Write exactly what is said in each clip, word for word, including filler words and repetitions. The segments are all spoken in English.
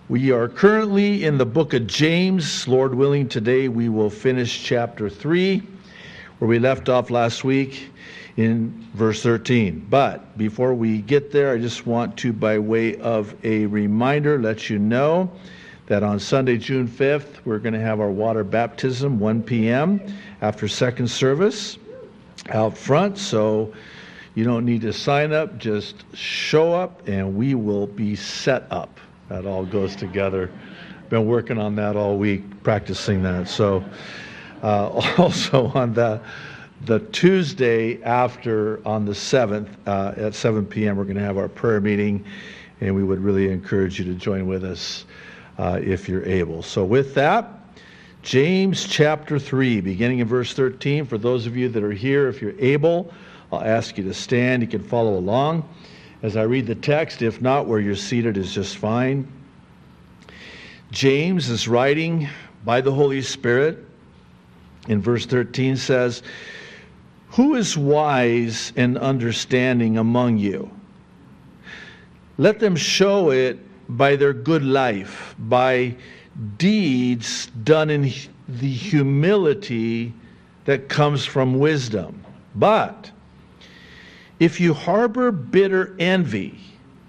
We are currently in the book of James. Lord willing, today we will finish chapter three, where we left off last week in verse thirteen. But before we get there, I just want to, by way of a reminder, let you know that on Sunday, June fifth, we're going to have our water baptism, one p.m. after second service out front. So you don't need to sign up, just show up and we will be set up. That all goes together. Been working on that all week, practicing that. So uh, also on the the Tuesday after, on the seventh, uh, at seven p.m., we're going to have our prayer meeting, and we would really encourage you to join with us uh, if you're able. So with that, James chapter three, beginning in verse thirteen. For those of you that are here, if you're able, I'll ask you to stand. You can follow along as I read the text. If not, where you're seated is just fine. James is writing by the Holy Spirit. In verse thirteen says, "Who is wise and understanding among you? Let them show it by their good life, by deeds done in the humility that comes from wisdom. But if you harbor bitter envy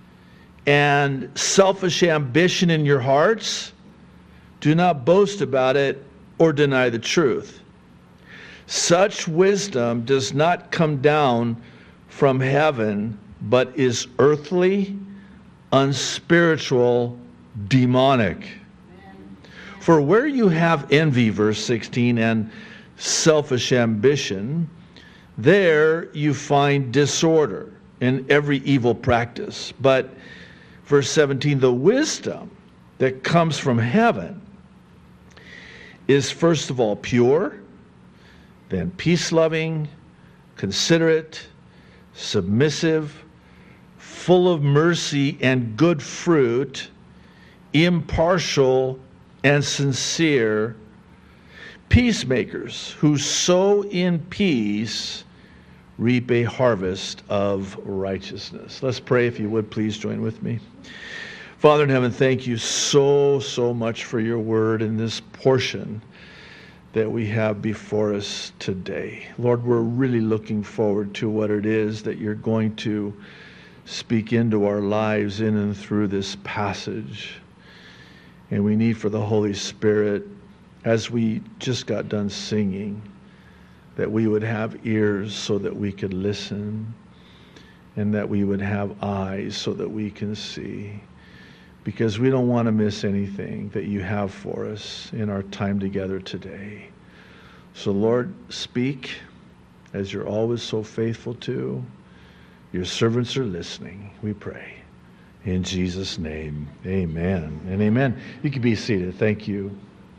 and selfish ambition in your hearts, do not boast about it or deny the truth. Such wisdom does not come down from heaven, but is earthly, unspiritual, demonic. For where you have envy," verse sixteen, "and selfish ambition, there you find disorder in every evil practice. But," verse seventeen, "the wisdom that comes from heaven is first of all pure, then peace-loving, considerate, submissive, full of mercy and good fruit, impartial and sincere, peacemakers who sow in peace reap a harvest of righteousness." Let's pray. If you would, please join with me. Father in heaven, thank you so, so much for your word in this portion that we have before us today. Lord, we're really looking forward to what it is that you're going to speak into our lives in and through this passage. And we need for the Holy Spirit, as we just got done singing, that we would have ears so that we could listen, and that we would have eyes so that we can see. Because we don't want to miss anything that you have for us in our time together today. So Lord, speak as you're always so faithful to. Your servants are listening, we pray. In Jesus' name, amen and amen. You can be seated. Thank you.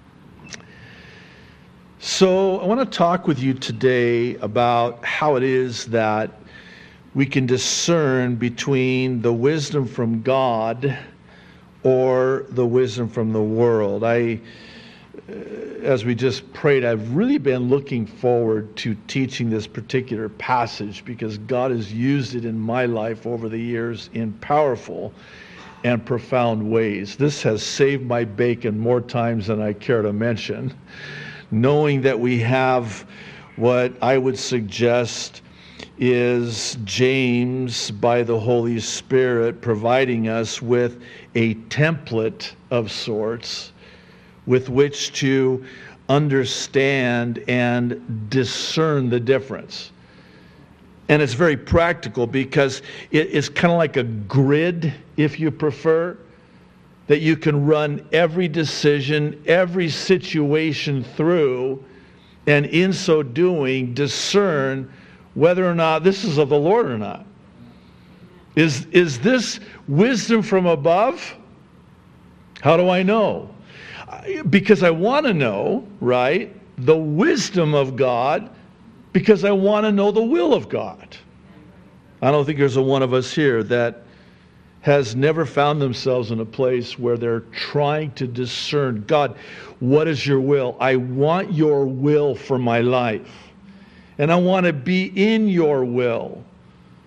So I want to talk with you today about how it is that we can discern between the wisdom from God or the wisdom from the world. I, as we just prayed, I've really been looking forward to teaching this particular passage because God has used it in my life over the years in powerful and profound ways. This has saved my bacon more times than I care to mention, knowing that we have what I would suggest is James, by the Holy Spirit, providing us with a template of sorts with which to understand and discern the difference. And it's very practical because it's kind of like a grid, if you prefer, that you can run every decision, every situation through, and in so doing, discern whether or not this is of the Lord or not. Is, is this wisdom from above? How do I know? Because I want to know, right, the wisdom of God, because I want to know the will of God. I don't think there's a one of us here that has never found themselves in a place where they're trying to discern, God, what is your will? I want your will for my life. And I want to be in your will.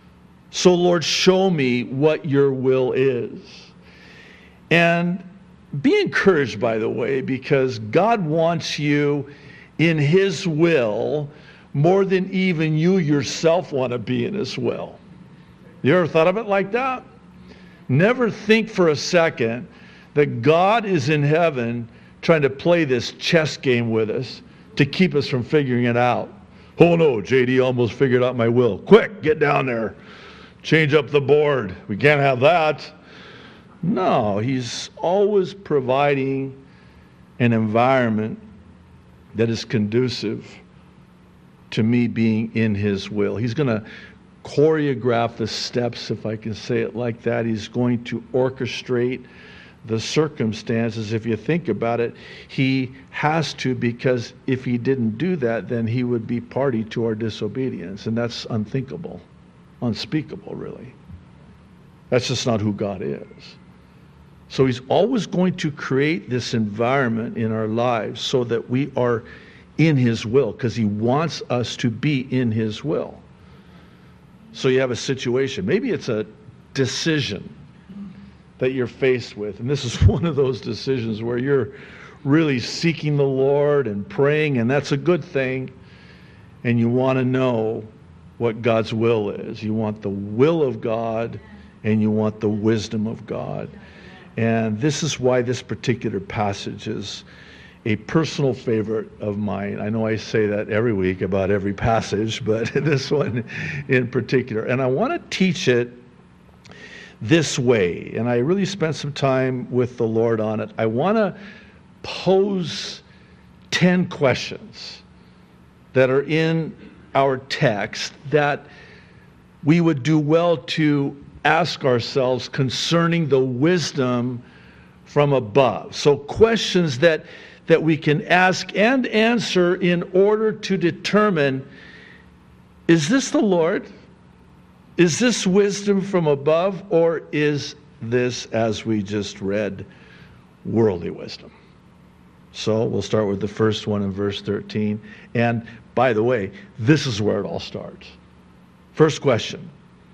So Lord, show me what your will is. And be encouraged, by the way, because God wants you in His will more than even you yourself want to be in His will. You ever thought of it like that? Never think for a second that God is in heaven trying to play this chess game with us to keep us from figuring it out. Oh no, J D almost figured out my will. Quick, get down there. Change up the board. We can't have that. No, He's always providing an environment that is conducive to me being in His will. He's going to choreograph the steps, if I can say it like that. He's going to orchestrate the circumstances. If you think about it, He has to, because if He didn't do that, then He would be party to our disobedience. And that's unthinkable, unspeakable, really. That's just not who God is. So He's always going to create this environment in our lives so that we are in His will, because He wants us to be in His will. So you have a situation. Maybe it's a decision that you're faced with. And this is one of those decisions where you're really seeking the Lord and praying, and that's a good thing. And you want to know what God's will is. You want the will of God, and you want the wisdom of God. And this is why this particular passage is a personal favorite of mine. I know I say that every week about every passage, but this one in particular. And I want to teach it this way. And I really spent some time with the Lord on it. I want to pose ten questions that are in our text that we would do well to ask ourselves concerning the wisdom from above. So questions that that we can ask and answer in order to determine, is this the Lord? Is this wisdom from above, or is this, as we just read, worldly wisdom? So we'll start with the first one in verse thirteen. And by the way, this is where it all starts. First question: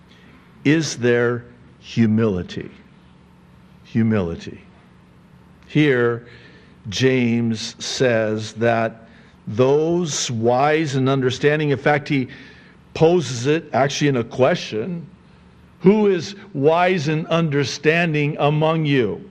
is there humility? Humility. Here, James says that those wise and understanding, in fact, he poses it actually in a question: who is wise and understanding among you?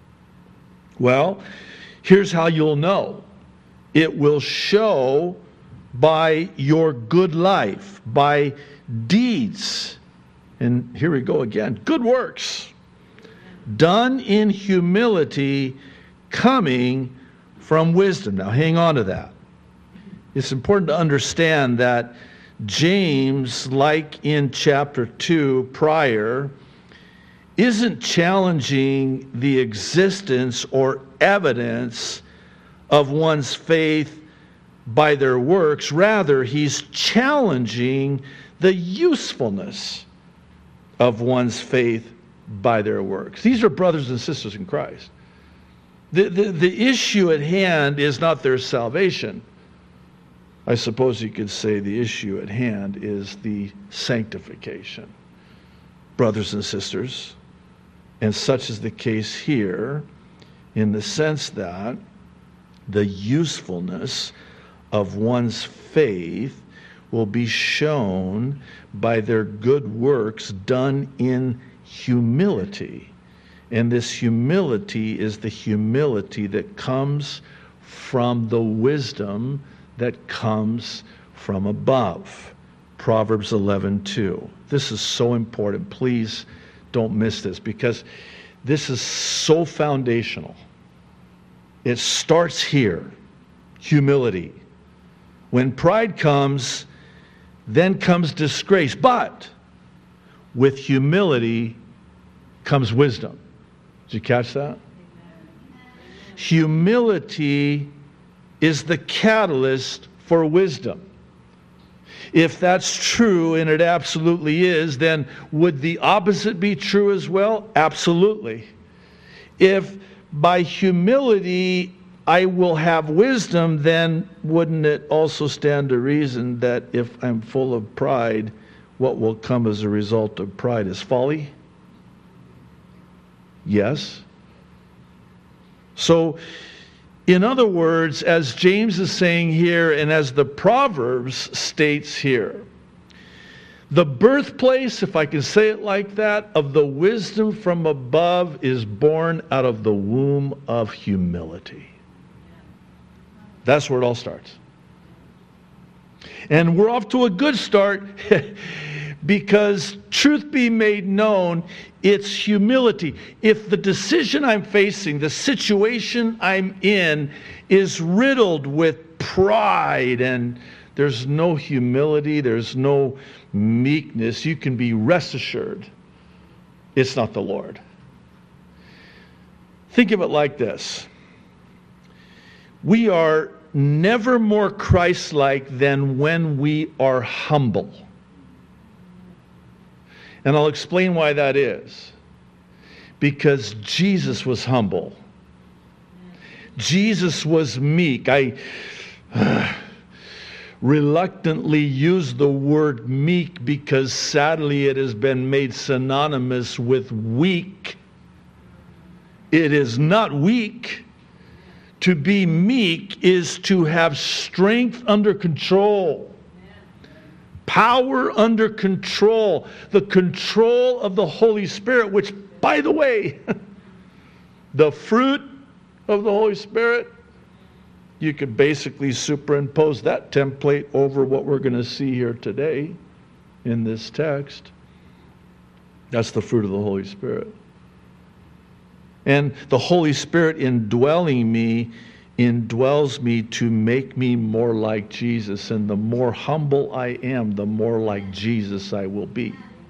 Well, here's how you'll know. It will show by your good life, by deeds. And here we go again. Good works, done in humility, coming from wisdom. Now hang on to that. It's important to understand that James, like in chapter two prior, isn't challenging the existence or evidence of one's faith by their works. Rather, he's challenging the usefulness of one's faith by their works. These are brothers and sisters in Christ. The, the, the issue at hand is not their salvation. I suppose you could say the issue at hand is the sanctification. Brothers and sisters, and such is the case here, in the sense that the usefulness of one's faith will be shown by their good works done in humility. And this humility is the humility that comes from the wisdom that comes from above. Proverbs eleven two. This is so important. Please don't miss this, because this is so foundational. It starts here. Humility. When pride comes, then comes disgrace. But with humility comes wisdom. Did you catch that? Humility is the catalyst for wisdom. If that's true, and it absolutely is, then would the opposite be true as well? Absolutely. If by humility I will have wisdom, then wouldn't it also stand to reason that if I'm full of pride, what will come as a result of pride is folly? Yes. So, in other words, as James is saying here, and as the Proverbs states here, the birthplace, if I can say it like that, of the wisdom from above is born out of the womb of humility. That's where it all starts. And we're off to a good start because, truth be made known, it's humility. If the decision I'm facing, the situation I'm in, is riddled with pride and there's no humility, there's no meekness, you can be rest assured it's not the Lord. Think of it like this. We are never more Christ-like than when we are humble. And I'll explain why that is. Because Jesus was humble. Jesus was meek. I uh, reluctantly use the word meek because sadly it has been made synonymous with weak. It is not weak. To be meek is to have strength under control. Power under control. The control of the Holy Spirit, which, by the way, the fruit of the Holy Spirit, you could basically superimpose that template over what we're going to see here today in this text. That's the fruit of the Holy Spirit. And the Holy Spirit indwelling me indwells me to make me more like Jesus. And the more humble I am, the more like Jesus I will be.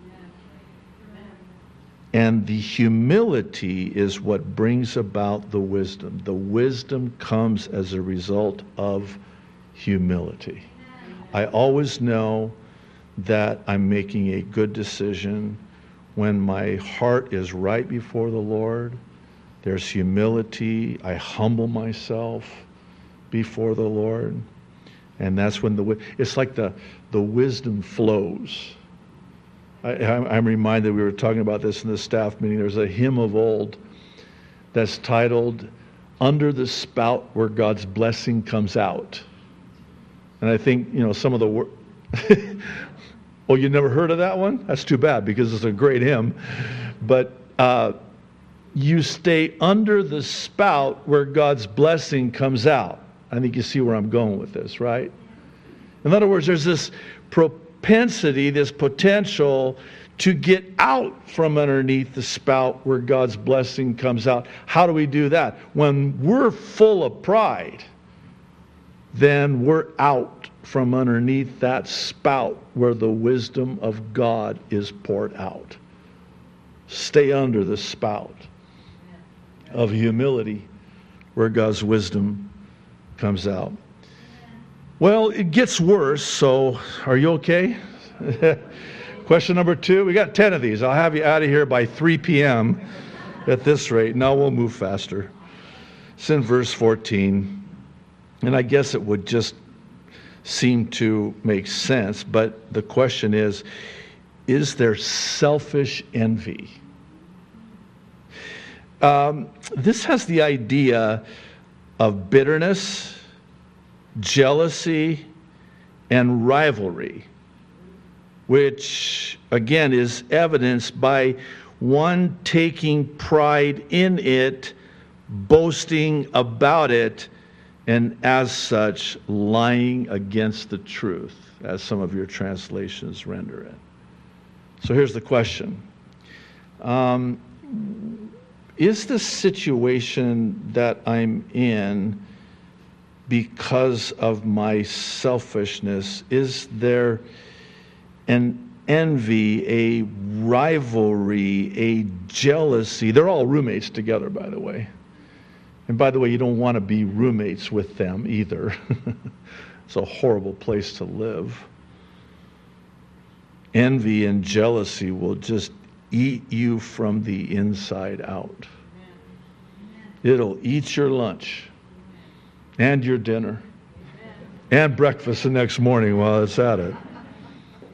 And the humility is what brings about the wisdom. The wisdom comes as a result of humility. I always know that I'm making a good decision when my heart is right before the Lord. There's humility. I humble myself before the Lord. And that's when the, it's like the, the wisdom flows. I, I'm reminded, we were talking about this in the staff meeting, there's a hymn of old that's titled, Under the Spout Where God's Blessing Comes Out. And I think, you know, some of the words, oh, you never heard of that one? That's too bad, because it's a great hymn. But uh, you stay under the spout where God's blessing comes out. I think you see where I'm going with this, right? In other words, there's this propensity, this potential to get out from underneath the spout where God's blessing comes out. How do we do that? When we're full of pride, then we're out from underneath that spout where the wisdom of God is poured out. Stay under the spout of humility where God's wisdom comes out. Well, it gets worse, so are you okay? Question number two. We got ten of these. I'll have you out of here by three p.m. at this rate. Now we'll move faster. It's in verse fourteen. And I guess it would just seem to make sense, but the question is, is there selfish envy? Um, this has the idea of bitterness, jealousy, and rivalry, which again is evidenced by one taking pride in it, boasting about it, and as such lying against the truth, as some of your translations render it. So here's the question. Um, is the situation that I'm in because of my selfishness? Is there an envy, a rivalry, a jealousy? They're all roommates together, by the way. And by the way, you don't want to be roommates with them either. It's a horrible place to live. Envy and jealousy will just eat you from the inside out. It'll eat your lunch and your dinner and breakfast the next morning while it's at it.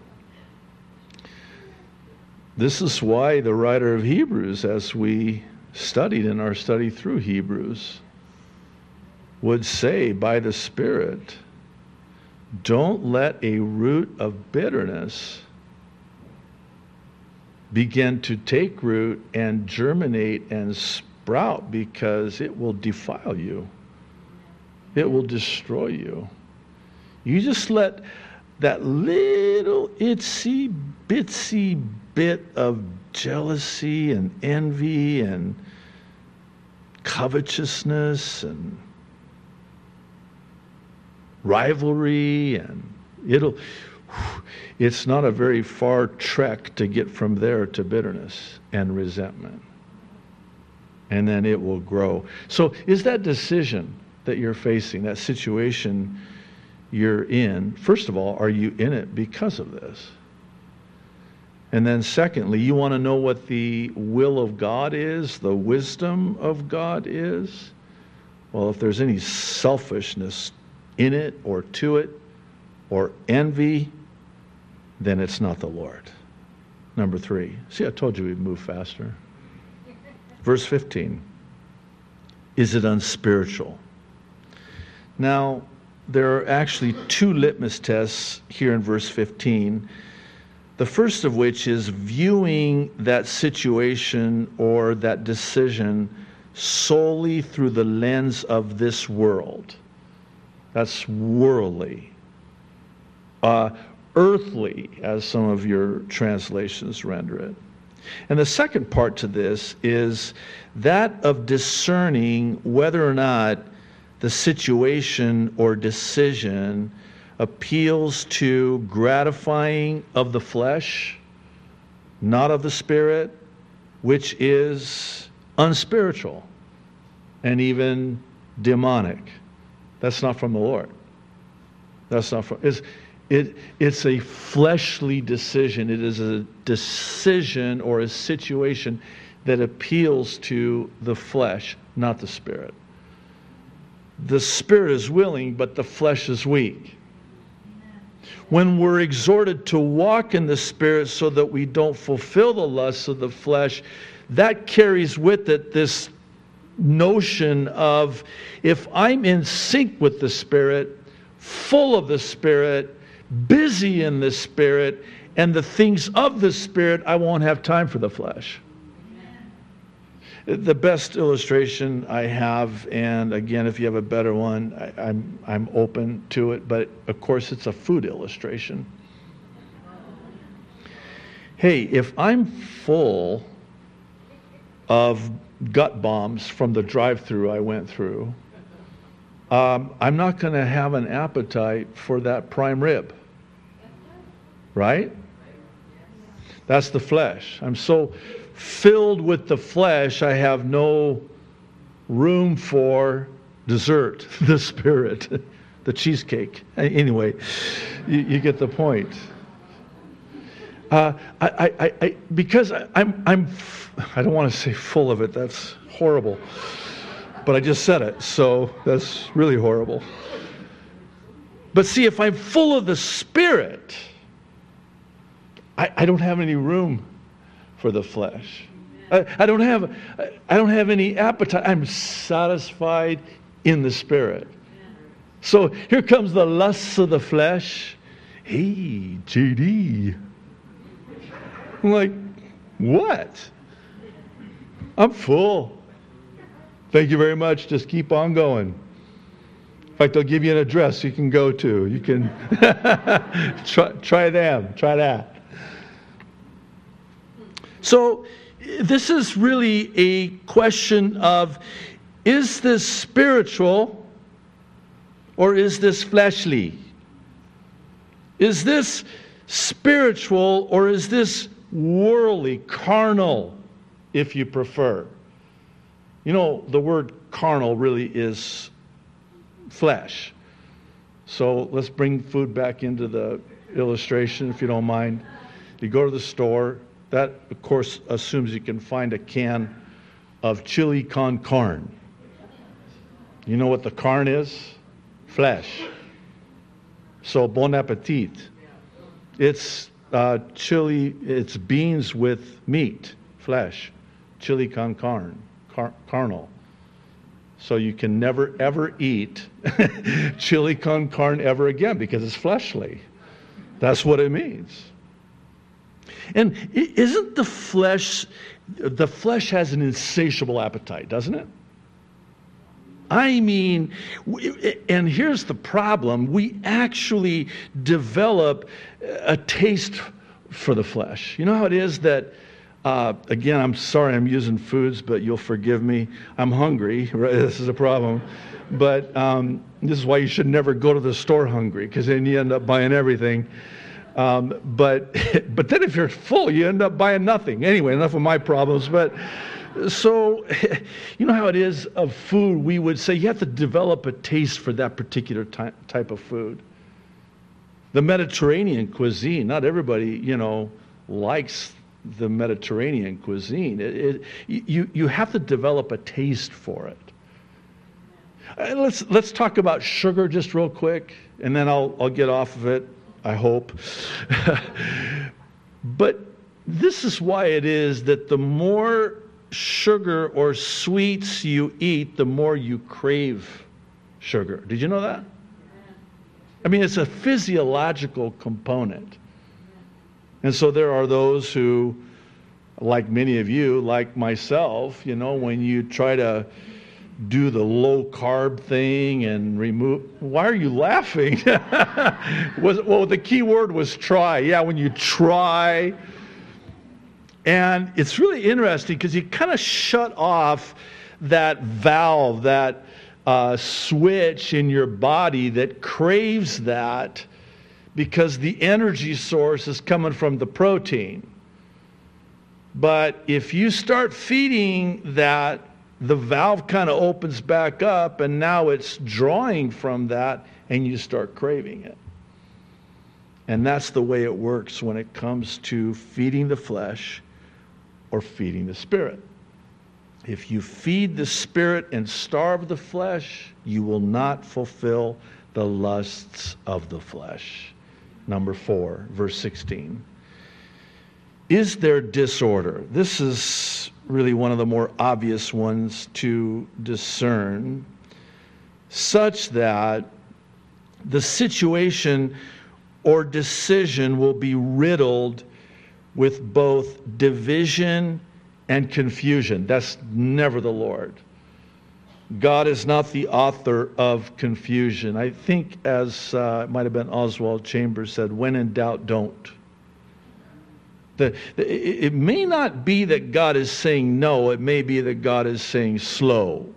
This is why the writer of Hebrews, as we studied in our study through Hebrews would say by the Spirit, don't let a root of bitterness begin to take root and germinate and sprout, because it will defile you. It will destroy you. You just let that little itsy bitsy bit of jealousy and envy and covetousness and rivalry, and it'll it's not a very far trek to get from there to bitterness and resentment. And then it will grow. So is that decision that you're facing, that situation you're in, first of all, are you in it because of this? And then secondly, you want to know what the will of God is, the wisdom of God is? Well, if there's any selfishness in it or to it or envy, then it's not the Lord. Number three. See, I told you we'd move faster. Verse fifteen. Is it unspiritual? Now, there are actually two litmus tests here in verse fifteen. The first of which is viewing that situation or that decision solely through the lens of this world. That's worldly. Uh, earthly, as some of your translations render it. And the second part to this is that of discerning whether or not the situation or decision appeals to gratifying of the flesh, not of the spirit, which is unspiritual and even demonic. That's not from the Lord. That's not from... It's, it, it's a fleshly decision. It is a decision or a situation that appeals to the flesh, not the spirit. The spirit is willing, but the flesh is weak. When we're exhorted to walk in the Spirit so that we don't fulfill the lusts of the flesh, that carries with it this notion of, if I'm in sync with the Spirit, full of the Spirit, busy in the Spirit, and the things of the Spirit, I won't have time for the flesh. The best illustration I have, and again, if you have a better one, I, I'm I'm open to it, but of course it's a food illustration. Hey, if I'm full of gut bombs from the drive-through I went through, um, I'm not going to have an appetite for that prime rib, right? That's the flesh. I'm so filled with the flesh, I have no room for dessert, the spirit, the cheesecake. Anyway, you, you get the point. Uh, I, I, I, because I, I'm, I'm, I don't want to say full of it. That's horrible. But I just said it, so that's really horrible. But see, if I'm full of the Spirit, I, I don't have any room for the flesh. I, I don't have I don't have any appetite. I'm satisfied in the Spirit. So here comes the lusts of the flesh. Hey, J D. I'm like, what? I'm full. Thank you very much. Just keep on going. In fact, they'll give you an address you can go to. You can try, try them. Try that. So this is really a question of, is this spiritual or is this fleshly? Is this spiritual or is this worldly, carnal, if you prefer? You know, the word carnal really is flesh. So let's bring food back into the illustration, if you don't mind. You go to the store. That, of course, assumes you can find a can of chili con carne. You know what the carne is? Flesh. So, bon appetit. It's uh, chili, it's beans with meat, flesh. Chili con carne, car- carnal. So you can never, ever eat chili con carne ever again because it's fleshly. That's what it means. And isn't the flesh, the flesh has an insatiable appetite, doesn't it? I mean, and here's the problem. We actually develop a taste for the flesh. You know how it is that, uh, again, I'm sorry I'm using foods, but you'll forgive me. I'm hungry, right? This is a problem. But um, this is why you should never go to the store hungry, because then you end up buying everything. Um, but but then if you're full, you end up buying nothing. Anyway, enough of my problems. But so, you know how it is of food, we would say you have to develop a taste for that particular ty- type of food. The Mediterranean cuisine, not everybody, you know, likes the Mediterranean cuisine. It, it, you, you have to develop a taste for it. Uh, let's, let's talk about sugar just real quick, and then I'll, I'll get off of it, I hope. But this is why it is that the more sugar or sweets you eat, the more you crave sugar. Did you know that? I mean, it's a physiological component. And so there are those who, like many of you, like myself, you know, when you try to do the low carb thing and remove, why are you laughing? was, well, the key word was try. Yeah, when you try. And it's really interesting because you kind of shut off that valve, that uh, switch in your body that craves that, because the energy source is coming from the protein. But if you start feeding that, the valve kind of opens back up, and now it's drawing from that, and you start craving it. And that's the way it works when it comes to feeding the flesh or feeding the spirit. If you feed the spirit and starve the flesh, you will not fulfill the lusts of the flesh. Number four, verse sixteen. Is there disorder? This is really one of the more obvious ones to discern, such that the situation or decision will be riddled with both division and confusion. That's never the Lord. God is not the author of confusion. I think, as uh, it might have been Oswald Chambers said, when in doubt, don't. The, it, it may not be that God is saying no, it may be that God is saying slow.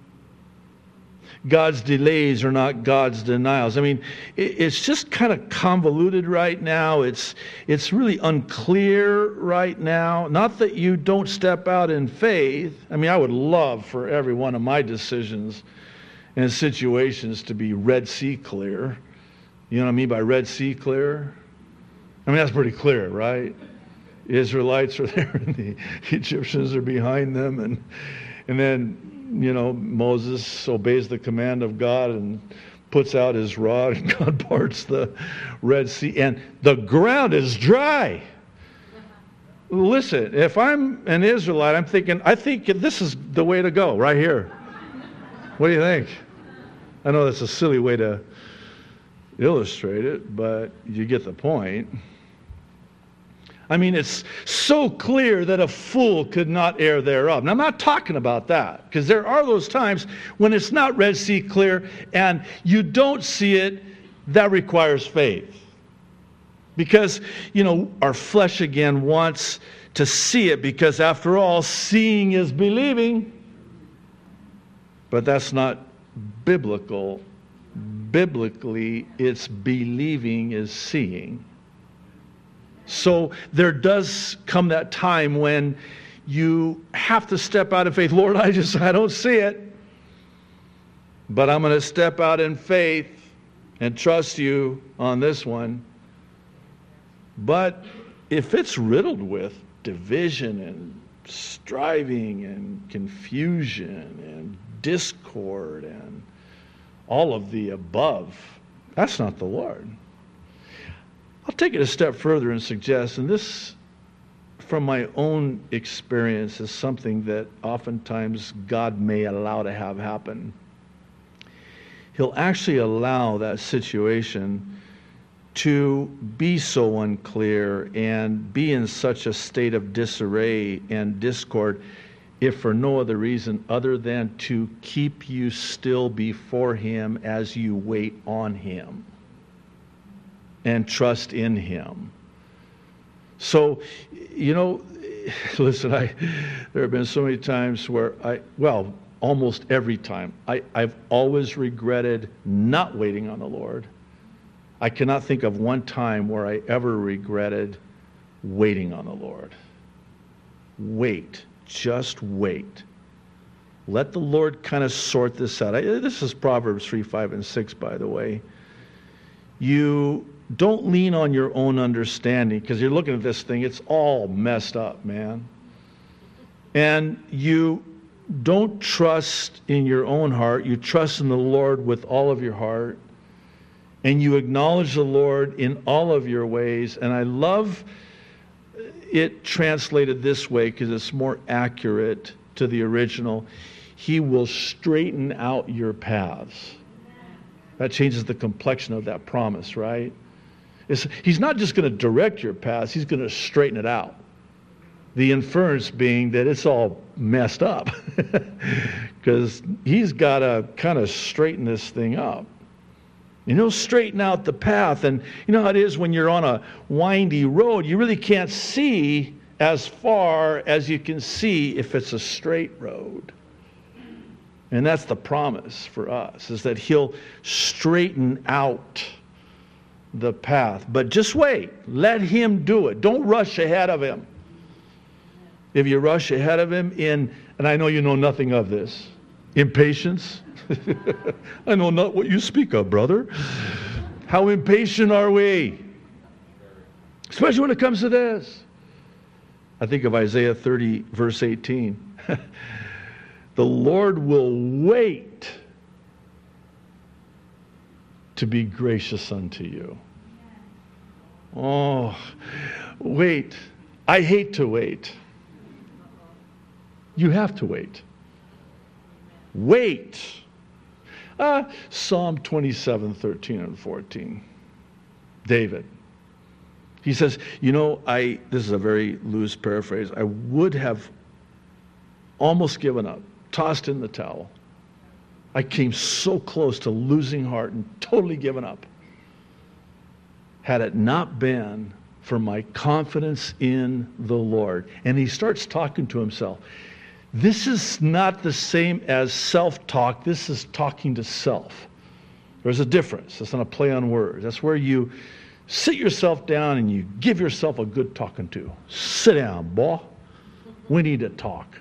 God's delays are not God's denials. I mean, it, it's just kind of convoluted right now. It's it's really unclear right now. Not that you don't step out in faith. I mean, I would love for every one of my decisions and situations to be Red Sea clear. You know what I mean by Red Sea clear? I mean, that's pretty clear, right? The Israelites are there and the Egyptians are behind them, and and then you know, Moses obeys the command of God and puts out his rod, and God parts the Red Sea, and the ground is dry. Listen, if I'm an Israelite, I'm thinking, I think this is the way to go, right here. What do you think? I know that's a silly way to illustrate it, but you get the point. I mean, it's so clear that a fool could not err thereof. Now, I'm not talking about that, because there are those times when it's not Red Sea clear and you don't see it. That requires faith. Because, you know, our flesh again wants to see it, because after all, seeing is believing. But that's not biblical. Biblically, it's believing is seeing. So there does come that time when you have to step out in faith. Lord, I just, I don't see it. But I'm going to step out in faith and trust you on this one. But if it's riddled with division and striving and confusion and discord and all of the above, that's not the Lord. I'll take it a step further and suggest, and this from my own experience, is something that oftentimes God may allow to have happen. He'll actually allow that situation to be so unclear and be in such a state of disarray and discord, if for no other reason other than to keep you still before Him as you wait on Him and trust in Him. So, you know, listen, I there have been so many times where I, well, almost every time, I, I've always regretted not waiting on the Lord. I cannot think of one time where I ever regretted waiting on the Lord. Wait. Just wait. Let the Lord kind of sort this out. I, this is Proverbs three, five, and six, by the way. You don't lean on your own understanding, because you're looking at this thing, it's all messed up, man. And you don't trust in your own heart. You trust in the Lord with all of your heart. And you acknowledge the Lord in all of your ways. And I love it translated this way because it's more accurate to the original. He will straighten out your paths. That changes the complexion of that promise, right? It's, he's not just going to direct your paths, He's going to straighten it out. The inference being that it's all messed up because He's got to kind of straighten this thing up. And He'll straighten out the path. And you know how it is when you're on a windy road, you really can't see as far as you can see if it's a straight road. And that's the promise for us, is that He'll straighten out the path. But just wait. Let Him do it. Don't rush ahead of Him. If you rush ahead of Him in, and I know you know nothing of this, impatience. I know not what you speak of, brother. How impatient are we? Especially when it comes to this. I think of Isaiah thirty, verse eighteen. The Lord will wait to be gracious unto you. Oh, wait. I hate to wait. You have to wait. Wait. Uh, Psalm twenty-seven, thirteen and fourteen. David. He says, you know, I, this is a very loose paraphrase, I would have almost given up, tossed in the towel. I came so close to losing heart and totally given up, had it not been for my confidence in the Lord. And he starts talking to himself. This is not the same as self-talk. This is talking to self. There's a difference. It's not a play on words. That's where you sit yourself down and you give yourself a good talking to. Sit down, boy. We need to talk.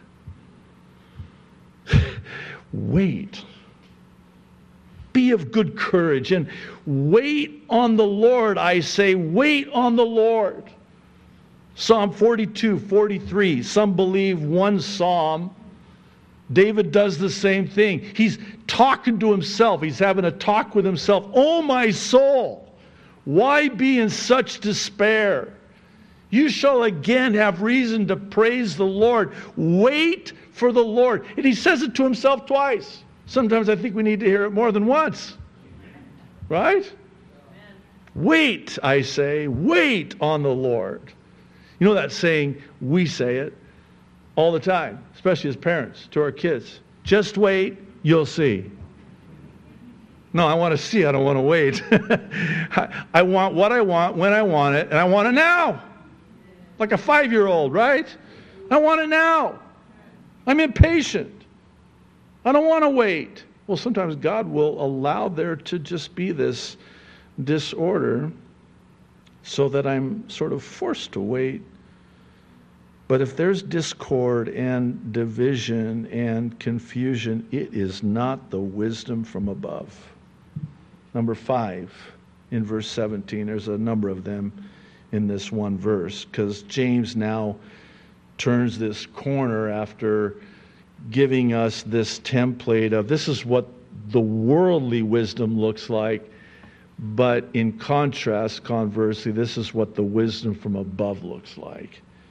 Wait. Be of good courage and wait on the Lord. I say, wait on the Lord. Psalm forty-two, forty-three. Some believe one psalm. David does the same thing. He's talking to himself. He's having a talk with himself. Oh, my soul, why be in such despair? You shall again have reason to praise the Lord. Wait for the Lord. And he says it to himself twice. Sometimes I think we need to hear it more than once. Right? Amen. Wait, I say, wait on the Lord. You know that saying, we say it all the time, especially as parents, to our kids. Just wait, you'll see. No, I want to see, I don't want to wait. I want what I want, when I want it, and I want it now. Like a five-year-old, right? I want it now. I'm impatient. I don't want to wait. Well, sometimes God will allow there to just be this disorder so that I'm sort of forced to wait. But if there's discord and division and confusion, it is not the wisdom from above. Number five, in verse seventeen, there's a number of them in this one verse, because James now turns this corner after giving us this template of this is what the worldly wisdom looks like, but in contrast, conversely, this is what the wisdom from above looks like.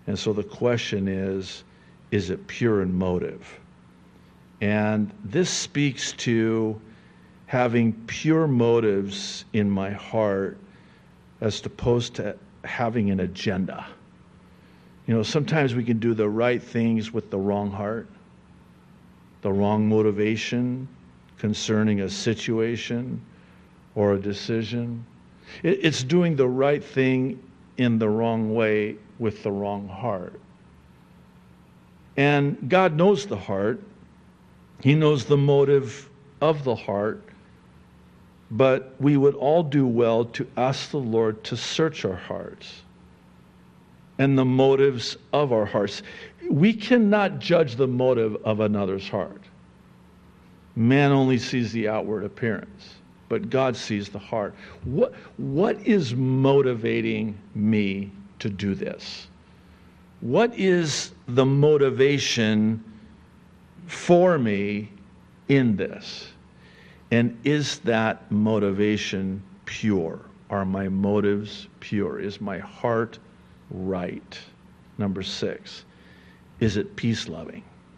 And so the question is, is it pure in motive? And this speaks to having pure motives in my heart as opposed to having an agenda. You know, sometimes we can do the right things with the wrong heart, the wrong motivation concerning a situation or a decision. It's doing the right thing in the wrong way with the wrong heart. And God knows the heart. He knows the motive of the heart. But we would all do well to ask the Lord to search our hearts and the motives of our hearts. We cannot judge the motive of another's heart. Man only sees the outward appearance, but God sees the heart. What, what is motivating me to do this? What is the motivation for me in this? And is that motivation pure? Are my motives pure? Is my heart right? Number six, is it peace-loving?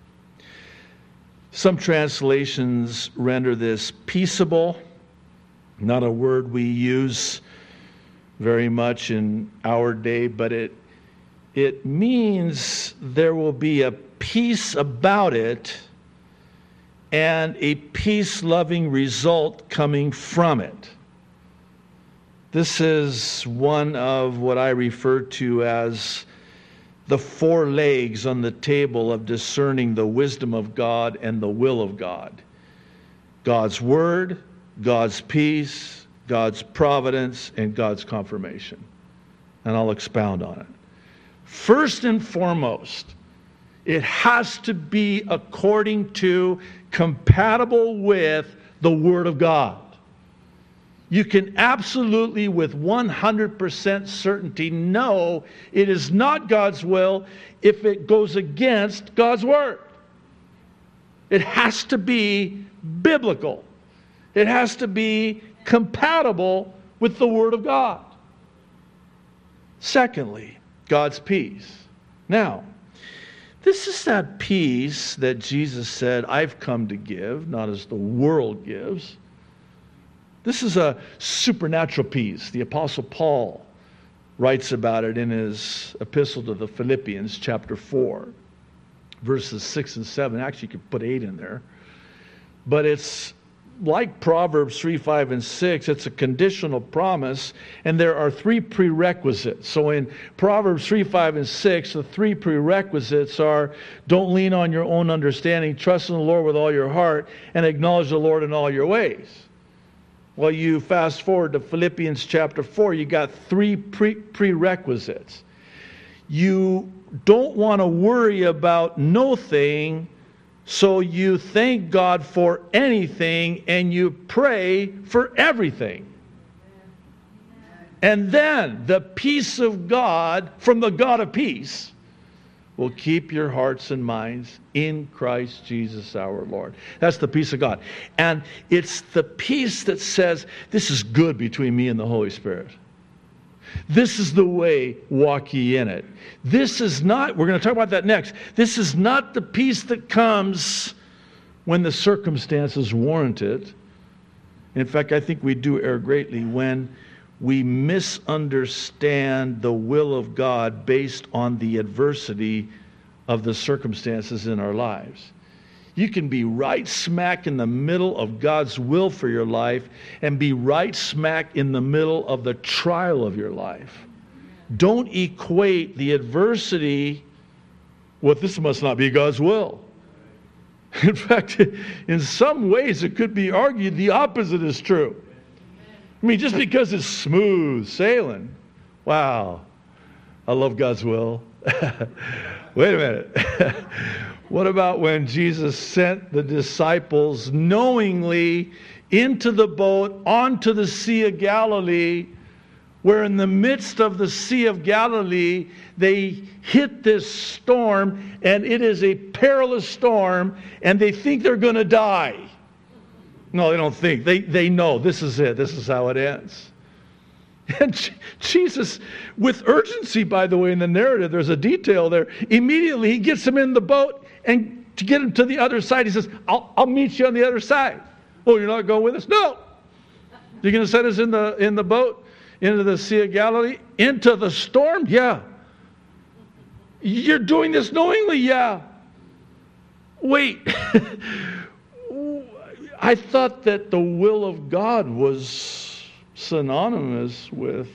Some translations render this peaceable, not a word we use very much in our day, but it it means there will be a peace about it and a peace-loving result coming from it. This is one of what I refer to as the four legs on the table of discerning the wisdom of God and the will of God. God's word, God's peace, God's providence, and God's confirmation. And I'll expound on it. First and foremost, it has to be according to, compatible with the Word of God. You can absolutely, with one hundred percent certainty, know it is not God's will if it goes against God's Word. It has to be biblical. It has to be compatible with the Word of God. Secondly, God's peace. Now, this is that peace that Jesus said, I've come to give, not as the world gives. This is a supernatural peace. The Apostle Paul writes about it in his epistle to the Philippians, chapter four, verses six and seven. Actually, you could put eight in there. But it's like Proverbs three, five, and six, it's a conditional promise, and there are three prerequisites. So in Proverbs three, five, and six, the three prerequisites are, don't lean on your own understanding, trust in the Lord with all your heart, and acknowledge the Lord in all your ways. Well, you fast forward to Philippians chapter four, you got three pre- prerequisites. You don't want to worry about no thing, so you thank God for anything and you pray for everything. And then the peace of God, from the God of peace, will keep your hearts and minds in Christ Jesus our Lord. That's the peace of God. And it's the peace that says, this is good between me and the Holy Spirit. This is the way, walk ye in it. This is not, we're going to talk about that next. This is not the peace that comes when the circumstances warrant it. In fact, I think we do err greatly when we misunderstand the will of God based on the adversity of the circumstances in our lives. You can be right smack in the middle of God's will for your life and be right smack in the middle of the trial of your life. Don't equate the adversity with this must not be God's will. In fact, in some ways it could be argued the opposite is true. I mean, just because it's smooth sailing, wow, I love God's will. Wait a minute. What about when Jesus sent the disciples knowingly into the boat onto the Sea of Galilee, where in the midst of the Sea of Galilee, they hit this storm, and it is a perilous storm, and they think they're going to die. No, they don't think. They, they know this is it. This is how it ends. And Jesus, with urgency, by the way, in the narrative, there's a detail there. Immediately, he gets him in the boat, and to get him to the other side, he says, I'll, I'll meet you on the other side. Oh, you're not going with us? No. You're going to send us in the, in the boat into the Sea of Galilee? Into the storm? Yeah. You're doing this knowingly? Yeah. Wait. I thought that the will of God was synonymous with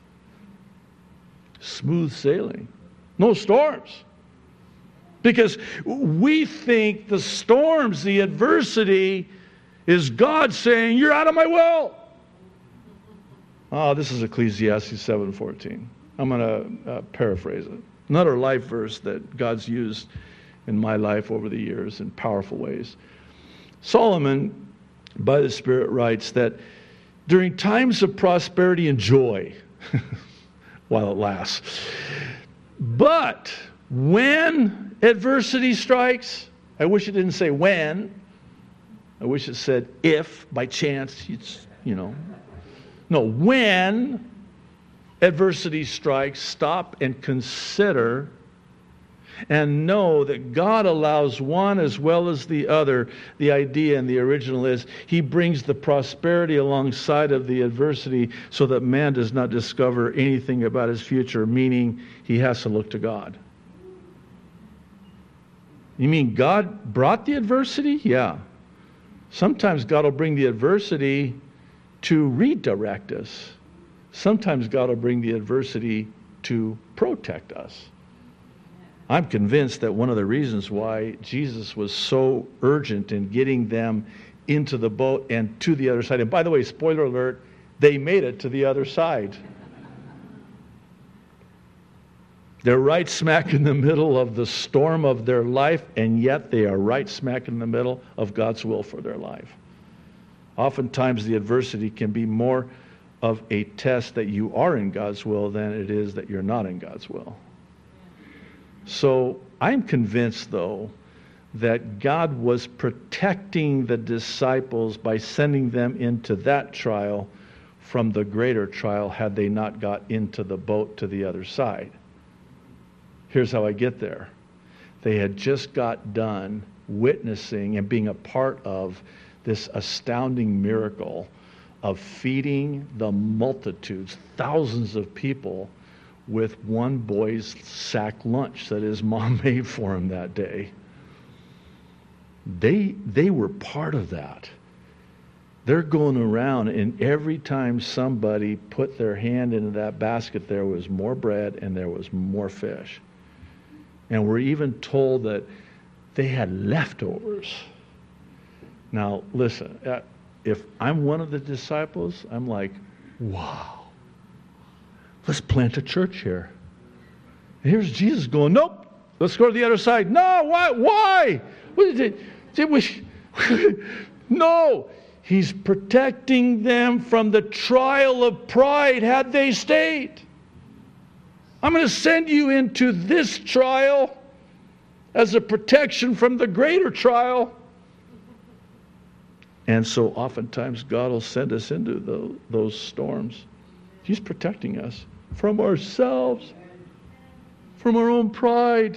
smooth sailing. No storms. Because we think the storms, the adversity, is God saying, you're out of my will. Oh, this is Ecclesiastes seven fourteen. I'm going to uh, paraphrase it. Another life verse that God's used in my life over the years in powerful ways. Solomon, by the Spirit, writes that during times of prosperity and joy, while it lasts, but when adversity strikes, I wish it didn't say when, I wish it said if, by chance, it's, you know. No, when adversity strikes, stop and consider and know that God allows one as well as the other. The idea in the original is He brings the prosperity alongside of the adversity so that man does not discover anything about his future, meaning he has to look to God. You mean God brought the adversity? Yeah. Sometimes God will bring the adversity to redirect us. Sometimes God will bring the adversity to protect us. I'm convinced that one of the reasons why Jesus was so urgent in getting them into the boat and to the other side, and by the way, spoiler alert, they made it to the other side. They're right smack in the middle of the storm of their life, and yet they are right smack in the middle of God's will for their life. Oftentimes the adversity can be more of a test that you are in God's will than it is that you're not in God's will. So I'm convinced, though, that God was protecting the disciples by sending them into that trial from the greater trial had they not got into the boat to the other side. Here's how I get there. They had just got done witnessing and being a part of this astounding miracle of feeding the multitudes, thousands of people, with one boy's sack lunch that his mom made for him that day. They, they were part of that. They're going around, and every time somebody put their hand into that basket, there was more bread and there was more fish. And we're even told that they had leftovers. Now, listen, if I'm one of the disciples, I'm like, wow. Let's plant a church here. And here's Jesus going, nope, let's go to the other side. No, why? Why? What is it? It was, no, He's protecting them from the trial of pride had they stayed. I'm going to send you into this trial as a protection from the greater trial. And so oftentimes God will send us into the, those storms. He's protecting us from ourselves, from our own pride.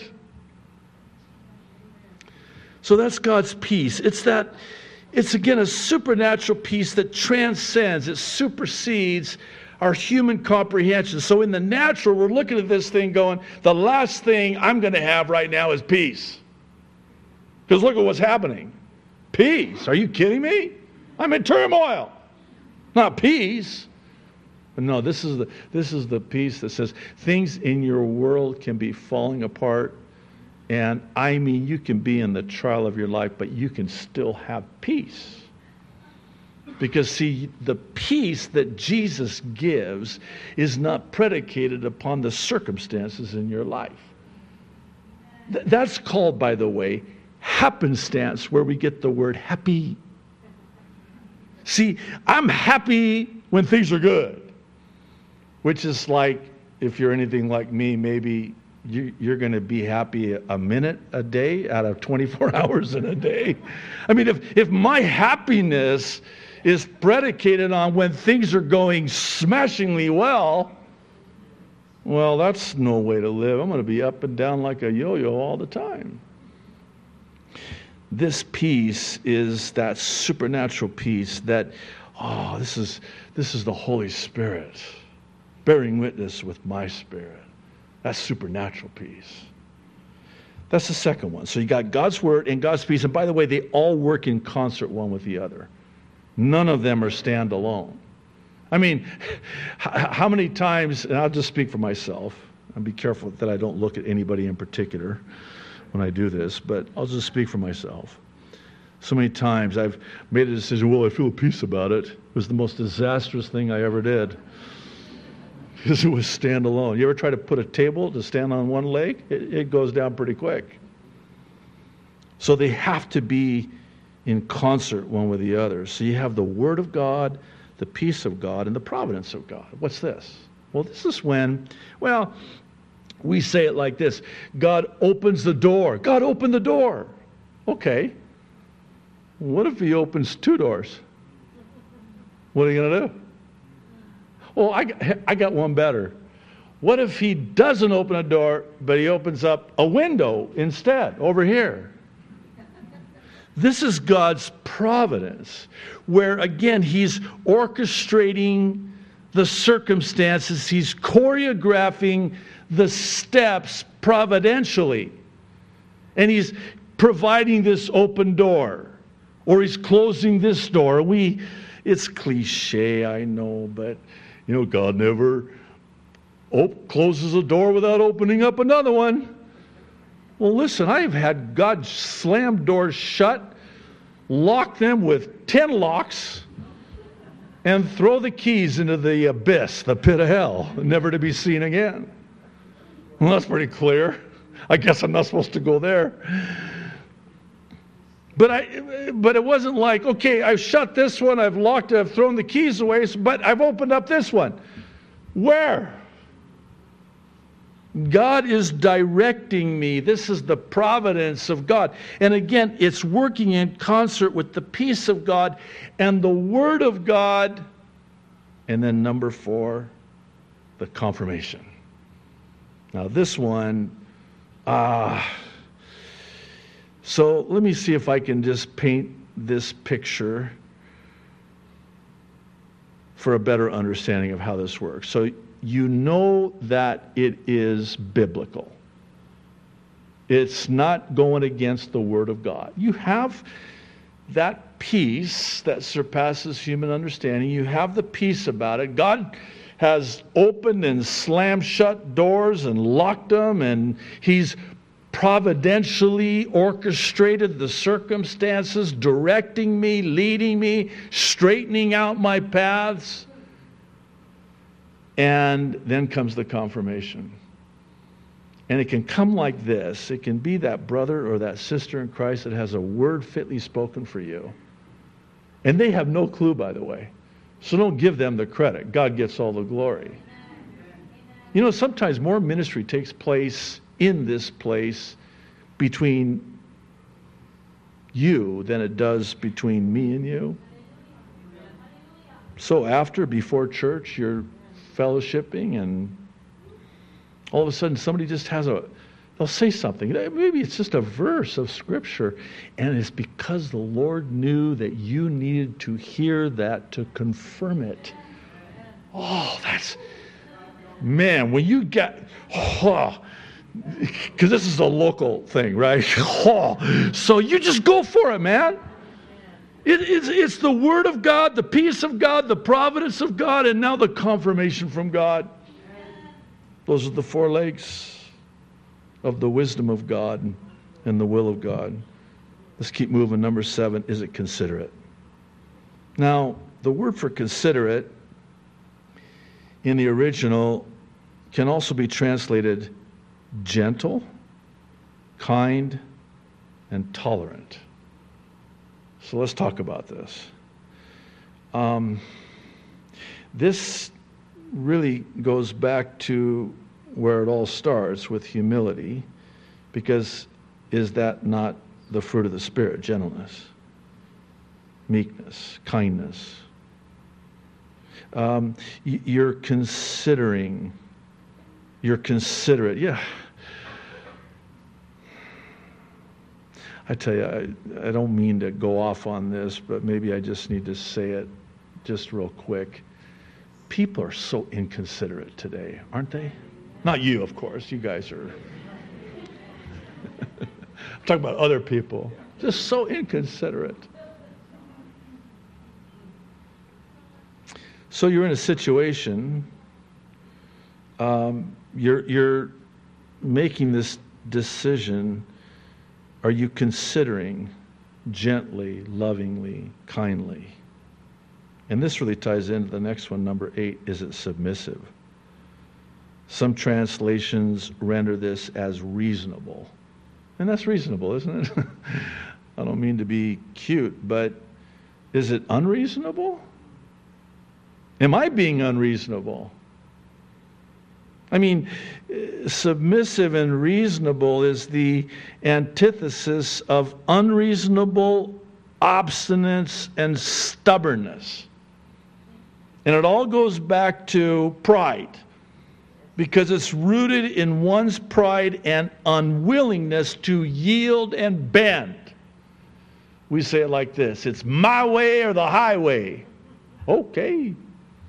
So that's God's peace. It's that, it's again a supernatural peace that transcends, it supersedes our human comprehension. So in the natural, we're looking at this thing going, the last thing I'm going to have right now is peace. Because look at what's happening. Peace? Are you kidding me? I'm in turmoil. Not peace. No, this is the this is the peace that says things in your world can be falling apart, and I mean you can be in the trial of your life, but you can still have peace. Because see, the peace that Jesus gives is not predicated upon the circumstances in your life. Th- that's called, by the way, happenstance, where we get the word happy. See, I'm happy when things are good. Which is like, if you're anything like me, maybe you, you're going to be happy a minute a day out of twenty-four hours in a day. I mean, if, if my happiness is predicated on when things are going smashingly well, well, that's no way to live. I'm going to be up and down like a yo-yo all the time. This peace is that supernatural peace that, oh, this is this is the Holy Spirit bearing witness with my spirit. That's supernatural peace. That's the second one. So you got God's word and God's peace. And by the way, they all work in concert one with the other. None of them are standalone. I mean, how many times, and I'll just speak for myself, and be careful that I don't look at anybody in particular when I do this, but I'll just speak for myself. So many times I've made a decision, well, I feel peace about it. It was the most disastrous thing I ever did. Because it was standalone. You ever try to put a table to stand on one leg? It, it goes down pretty quick. So they have to be in concert one with the other. So you have the Word of God, the peace of God, and the providence of God. What's this? Well, this is when, well, we say it like this. God opens the door. God opened the door. Okay. What if he opens two doors? What are you going to do? Well, I, I got one better. What if he doesn't open a door, but he opens up a window instead, over here? This is God's providence, where, again, he's orchestrating the circumstances. He's choreographing the steps providentially. And he's providing this open door, or he's closing this door. We, it's cliche, I know, but, you know, God never op- closes a door without opening up another one. Well, listen, I've had God slam doors shut, lock them with ten locks, and throw the keys into the abyss, the pit of hell, never to be seen again. Well, that's pretty clear. I guess I'm not supposed to go there. But I, but it wasn't like, okay, I've shut this one, I've locked it, I've thrown the keys away, but I've opened up this one. Where? God is directing me. This is the providence of God. And again, it's working in concert with the peace of God and the Word of God. And then number four, the confirmation. Now this one, ah, uh, so let me see if I can just paint this picture for a better understanding of how this works. So you know that it is biblical. It's not going against the Word of God. You have that peace that surpasses human understanding. You have the peace about it. God has opened and slammed shut doors and locked them, and He's providentially orchestrated the circumstances, directing me, leading me, straightening out my paths. And then comes the confirmation. And it can come like this. It can be that brother or that sister in Christ that has a word fitly spoken for you. And they have no clue, by the way. So don't give them the credit. God gets all the glory. You know, sometimes more ministry takes place in this place between you than it does between me and you. So after, before church, you're fellowshipping, and all of a sudden somebody just has a, they'll say something. Maybe it's just a verse of Scripture, and it's because the Lord knew that you needed to hear that to confirm it. Oh, that's, man, when you get, oh, because this is a local thing, right? Oh, so you just go for it, man. It, it's, it's the Word of God, the peace of God, the providence of God, and now the confirmation from God. Those are the four legs of the wisdom of God and the will of God. Let's keep moving. Number seven, is it considerate? Now, the word for considerate in the original can also be translated gentle, kind, and tolerant. So let's talk about this. Um, this really goes back to where it all starts, with humility, because is that not the fruit of the Spirit, gentleness? meekness, kindness. Um, you're considering, you're considerate. Yeah. I tell you, I, I don't mean to go off on this, but maybe I just need to say it just real quick. People are so inconsiderate today, aren't they? Not you, of course. You guys are... I'm talking about other people. Just so inconsiderate. So you're in a situation, um, you're, you're making this decision. Are you considering gently, lovingly, kindly? And this really ties into the next one, number eight. Is it submissive? Some translations render this as reasonable. And that's reasonable, isn't it? I don't mean to be cute, but is it unreasonable? Am I being unreasonable? I mean, submissive and reasonable is the antithesis of unreasonable obstinance and stubbornness. And it all goes back to pride, because it's rooted in one's pride and unwillingness to yield and bend. We say it like this: it's my way or the highway. Okay.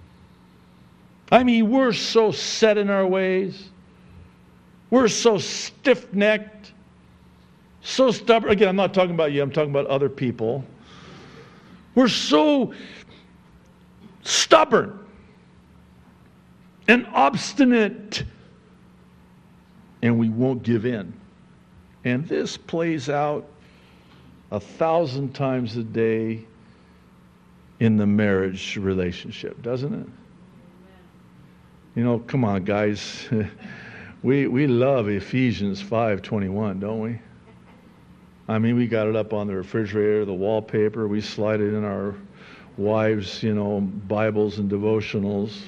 I mean, we're so set in our ways. We're so stiff-necked, so stubborn. Again, I'm not talking about you. I'm talking about other people. We're so stubborn and obstinate, and we won't give in. And this plays out a thousand times a day in the marriage relationship, doesn't it? You know, come on, guys. We we love Ephesians five twenty-one, don't we? I mean, we got it up on the refrigerator, the wallpaper. We slide it in our wives', you know, Bibles and devotionals.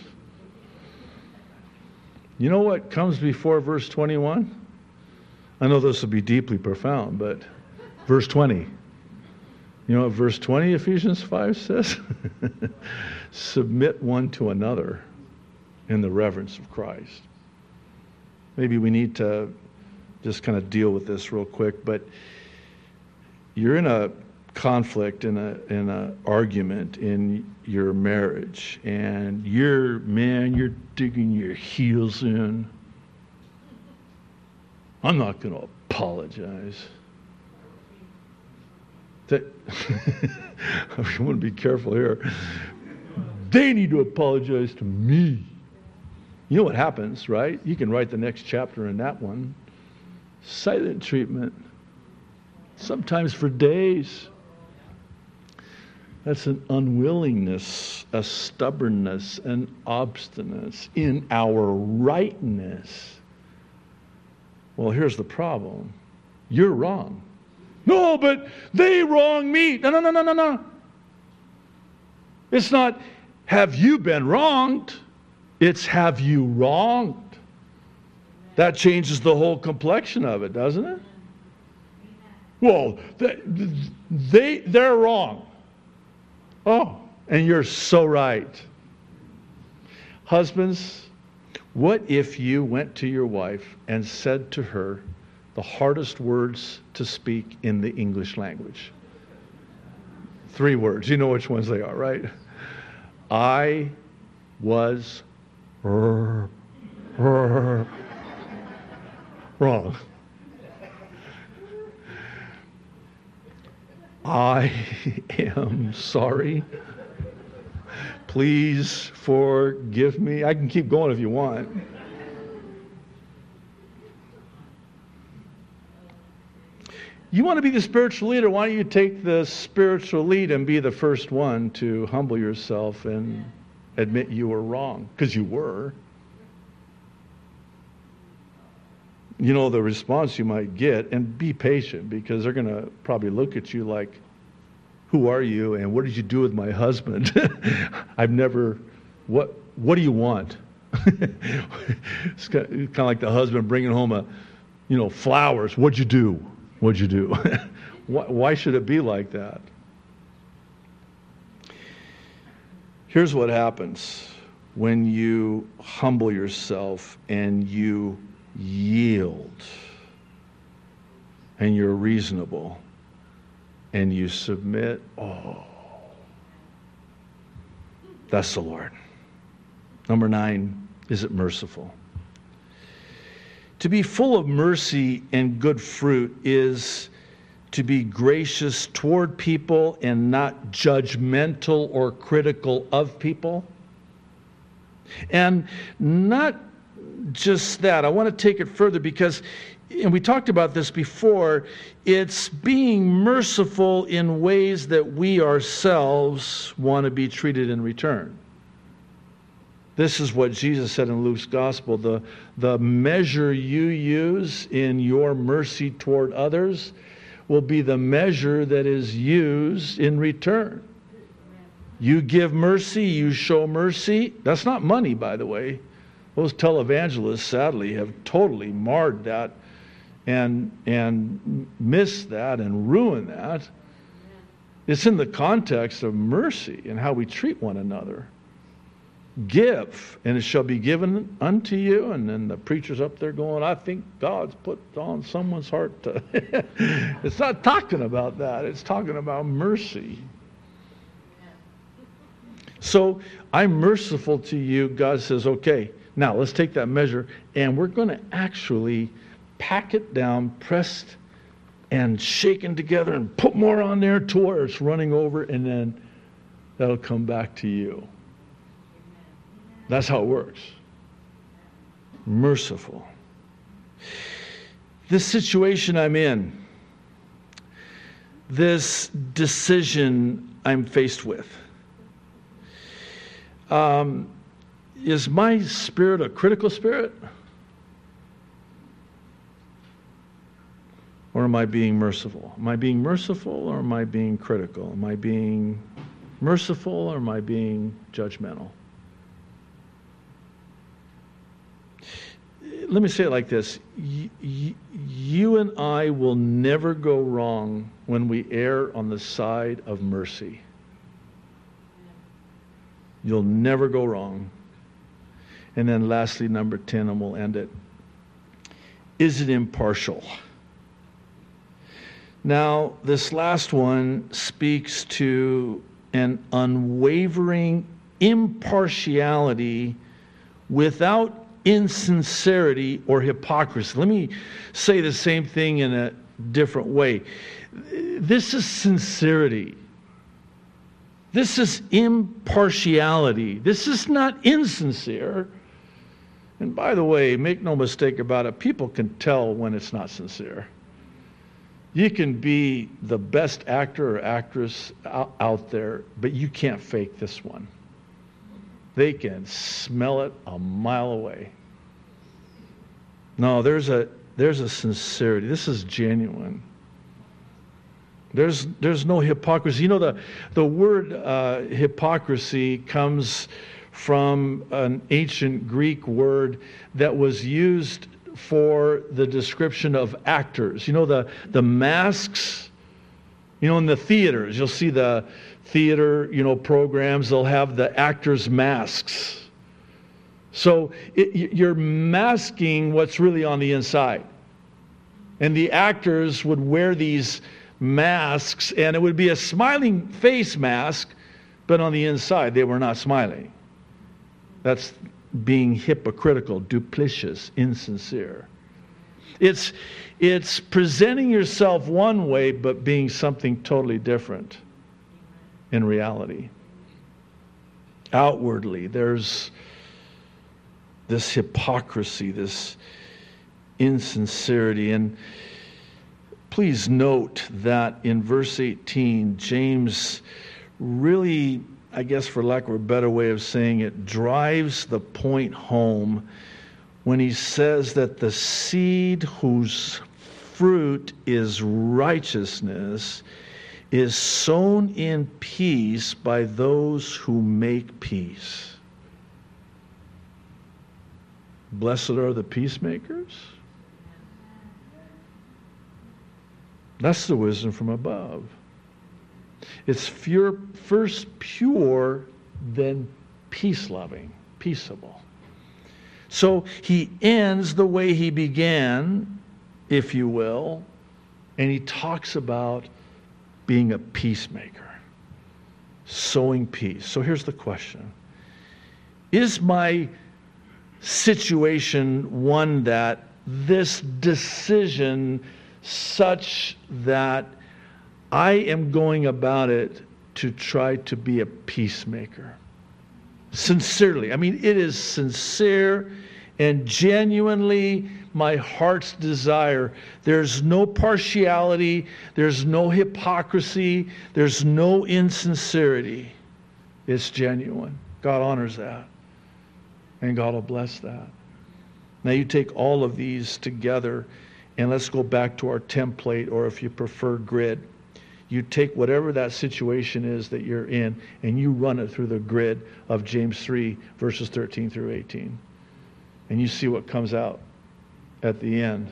You know what comes before verse twenty-one? I know this will be deeply profound, but verse twenty. You know what verse twenty, Ephesians five says? Submit one to another in the reverence of Christ. Maybe we need to just kind of deal with this real quick, but you're in a conflict, in a in a argument in your marriage, and you're, man, you're digging your heels in. I'm not going to apologize. That I want to be careful here. They need to apologize to me. You know what happens, right? You can write the next chapter in that one. Silent treatment. Sometimes for days. That's an unwillingness, a stubbornness, an obstinance in our rightness. Well, here's the problem. You're wrong. No, but they wrong me. No, no, no, no, no, no. It's not, have you been wronged? It's, have you wronged? That changes the whole complexion of it, doesn't it? Well, they, they, they're wrong. Oh, and you're so right. Husbands, what if you went to your wife and said to her the hardest words to speak in the English language? Three words. You know which ones they are, right? I was r- r- wrong. I am sorry. Please forgive me. I can keep going if you want. You want to be the spiritual leader, why don't you take the spiritual lead and be the first one to humble yourself and admit you were wrong, because you were. You know the response you might get, and be patient, because they're going to probably look at you like, who are you and what did you do with my husband? I've never, what what do you want? It's kind of like the husband bringing home a, you know, flowers. What'd you do? What'd you do? why, why should it be like that? Here's what happens when you humble yourself and you yield and you're reasonable and you submit. Oh, that's the Lord. Number nine, is it merciful? To be full of mercy and good fruit is to be gracious toward people and not judgmental or critical of people. And not just that, I want to take it further because, and we talked about this before, it's being merciful in ways that we ourselves want to be treated in return. This is what Jesus said in Luke's gospel, the, the measure you use in your mercy toward others will be the measure that is used in return. You give mercy, you show mercy. That's not money, by the way. Those televangelists, sadly, have totally marred that and, and missed that and ruined that. It's in the context of mercy and how we treat one another. Give, and it shall be given unto you. And then the preacher's up there going, I think God's put on someone's heart to... It's not talking about that. It's talking about mercy. So, I'm merciful to you. God says, okay, now let's take that measure, and we're going to actually pack it down, pressed and shaken together, and put more on there to where it's running over, and then that'll come back to you. That's how it works. Merciful. This situation I'm in, this decision I'm faced with, um, is my spirit a critical spirit? Or am I being merciful? Am I being merciful or am I being critical? Am I being merciful or am I being judgmental? Let me say it like this. Y- y- you and I will never go wrong when we err on the side of mercy. You'll never go wrong. And then lastly, number ten, and we'll end it. Is it impartial? Now, this last one speaks to an unwavering impartiality without insincerity or hypocrisy. Let me say the same thing in a different way. This is sincerity. This is impartiality. This is not insincere. And by the way, make no mistake about it, people can tell when it's not sincere. You can be the best actor or actress out, out there, but you can't fake this one. They can smell it a mile away. No, there's a there's a sincerity. This is genuine. There's there's no hypocrisy. You know, the the word uh, hypocrisy comes from an ancient Greek word that was used for the description of actors. You know, the the masks. You know, in the theaters, you'll see the theater, you know, programs. They'll have the actors' masks. So it, you're masking what's really on the inside. And the actors would wear these masks, and it would be a smiling face mask, but on the inside they were not smiling. That's being hypocritical, duplicitous, insincere. It's, it's presenting yourself one way, but being something totally different in reality. Outwardly, there's this hypocrisy, this insincerity. And please note that in verse eighteen, James really, I guess for lack of a better way of saying it, drives the point home when he says that the seed whose fruit is righteousness is sown in peace by those who make peace. Blessed are the peacemakers. That's the wisdom from above. It's pure, first pure then peace-loving, peaceable. So he ends the way he began, if you will, and he talks about being a peacemaker, sowing peace. So here's the question. Is my situation one that this decision such that I am going about it to try to be a peacemaker? Sincerely. I mean, it is sincere and genuinely my heart's desire. There's no partiality. There's no hypocrisy. There's no insincerity. It's genuine. God honors that. And God will bless that. Now you take all of these together, and let's go back to our template, or if you prefer, grid. You take whatever that situation is that you're in, and you run it through the grid of James three, verses thirteen through eighteen. And you see what comes out at the end.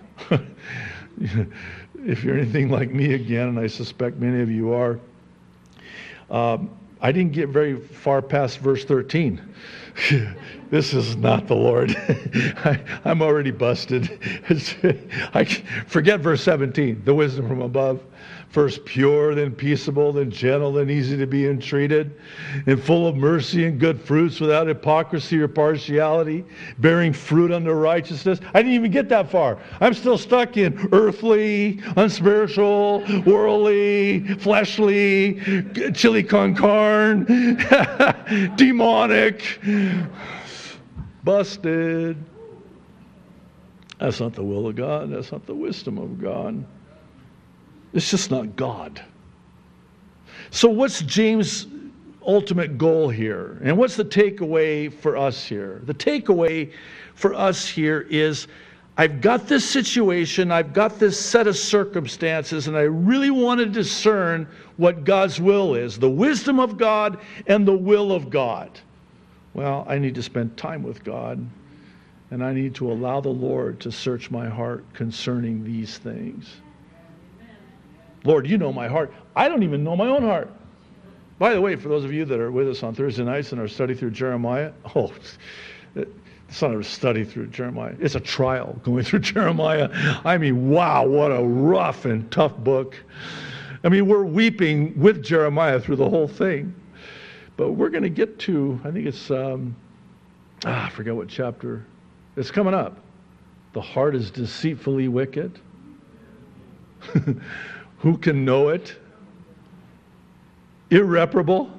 If you're anything like me again, and I suspect many of you are, um, I didn't get very far past verse thirteen. This is not the Lord. I, I'm already busted. I forget verse seventeen, the wisdom from above. First pure, then peaceable, then gentle, then easy to be entreated, and full of mercy and good fruits, without hypocrisy or partiality, bearing fruit unto righteousness. I didn't even get that far. I'm still stuck in earthly, unspiritual, worldly, fleshly, chili con carne, demonic. Busted. That's not the will of God. That's not the wisdom of God. It's just not God. So what's James' ultimate goal here? And what's the takeaway for us here? The takeaway for us here is, I've got this situation, I've got this set of circumstances, and I really want to discern what God's will is, the wisdom of God and the will of God. Well, I need to spend time with God, and I need to allow the Lord to search my heart concerning these things. Lord, you know my heart. I don't even know my own heart. By the way, for those of you that are with us on Thursday nights in our study through Jeremiah, oh, it's not a study through Jeremiah. It's a trial going through Jeremiah. I mean, wow, what a rough and tough book. I mean, we're weeping with Jeremiah through the whole thing. But we're going to get to, I think it's, um, ah, I forget what chapter. It's coming up. The heart is deceitfully wicked. Who can know it? Irreparable.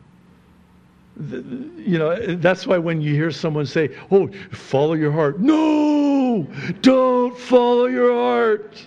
You know, that's why when you hear someone say, oh, follow your heart. No, don't follow your heart.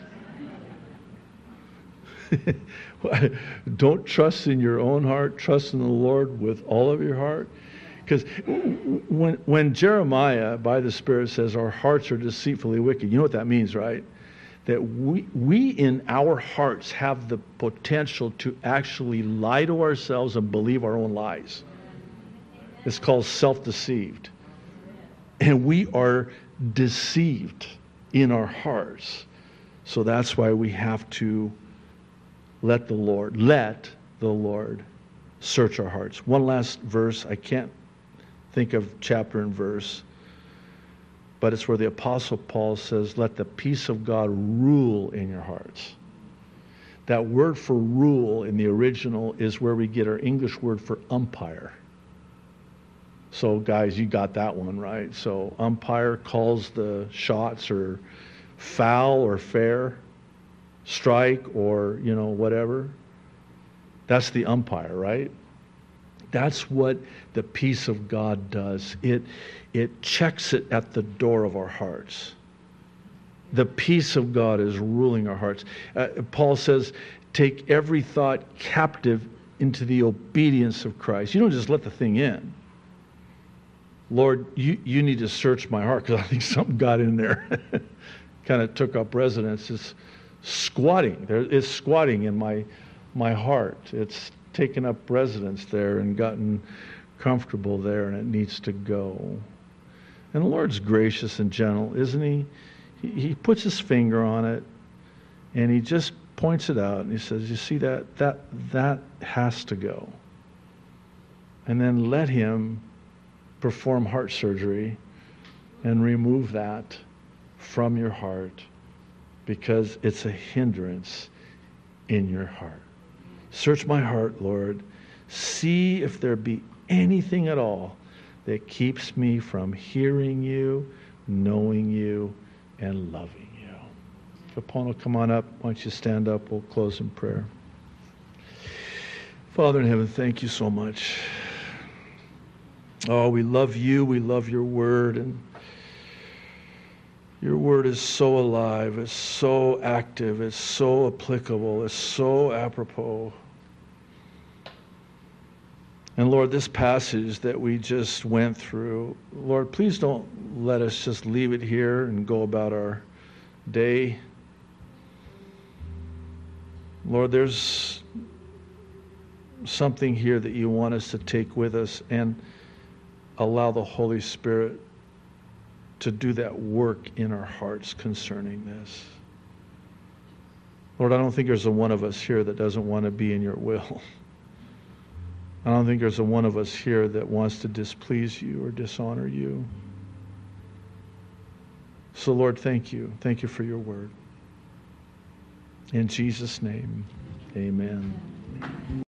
Don't trust in your own heart. Trust in the Lord with all of your heart. Because when, when Jeremiah, by the Spirit, says our hearts are deceitfully wicked, you know what that means, right? That we, we in our hearts have the potential to actually lie to ourselves and believe our own lies. It's called self-deceived. And we are deceived in our hearts. So that's why we have to let the Lord, let the Lord search our hearts. One last verse. I can't think of chapter and verse. But it's where the Apostle Paul says, let the peace of God rule in your hearts. That word for rule in the original is where we get our English word for umpire. So guys, you got that one right. So umpire calls the shots, or foul or fair, strike or, you know, whatever. That's the umpire, right? That's what the peace of God does. It, it checks it at the door of our hearts. The peace of God is ruling our hearts. Uh, Paul says, take every thought captive into the obedience of Christ. You don't just let the thing in. Lord, you, you need to search my heart, because I think something got in there. Kind of took up residence. It's squatting. There, it's squatting in my, my heart. It's taken up residence there and gotten comfortable there, and it needs to go. And the Lord's gracious and gentle, isn't he? He, he puts his finger on it, and he just points it out, and he says, you see that? That, that has to go. And then let him perform heart surgery and remove that from your heart, because it's a hindrance in your heart. Search my heart, Lord. See if there be anything at all that keeps me from hearing you, knowing you, and loving you. Capone, come on up. Why don't you stand up? We'll close in prayer. Father in heaven, thank you so much. Oh, we love you. We love your word. And your word is so alive. It's so active. It's so applicable. It's so apropos. And Lord, this passage that we just went through, Lord, please don't let us just leave it here and go about our day. Lord, there's something here that you want us to take with us and allow the Holy Spirit to do that work in our hearts concerning this. Lord, I don't think there's a one of us here that doesn't want to be in your will. I don't think there's a one of us here that wants to displease you or dishonor you. So, Lord, thank you. Thank you for your word. In Jesus' name, amen.